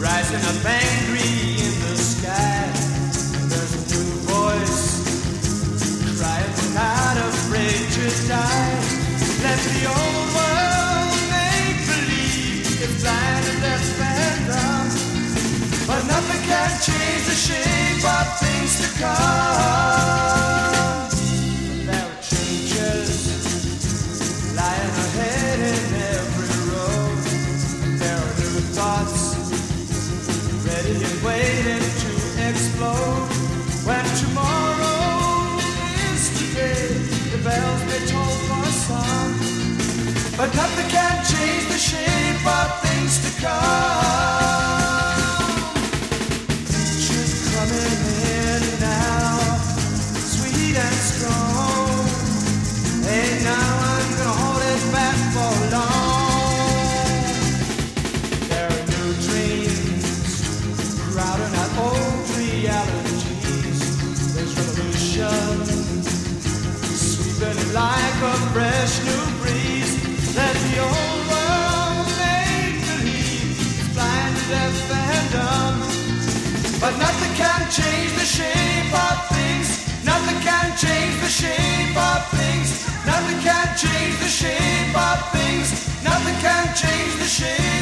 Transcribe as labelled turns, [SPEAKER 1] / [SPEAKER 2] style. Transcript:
[SPEAKER 1] rising up angry in the sky. There's a new voice crying, we're not afraid to die. Let the old world make believe it's blind and deaf and dumb, but nothing can change the shape of things to come. There are changes lying ahead in every road. There are new thoughts ready and waiting to explode. When tomorrow is today, the bells may toll for some, but nothing can change the shape of things to come. Future's coming in now, sweet and strong. Hey, now I'm gonna hold it back for long. There are new dreams crowding out old realities. There's revolution sweeping like a fresh new breeze. Let the old world make believe it's blind, deaf and dumb, but nothing can change the shape of things. Nothing can change the shape of things. Nothing can change the shape of things. Nothing can change the shape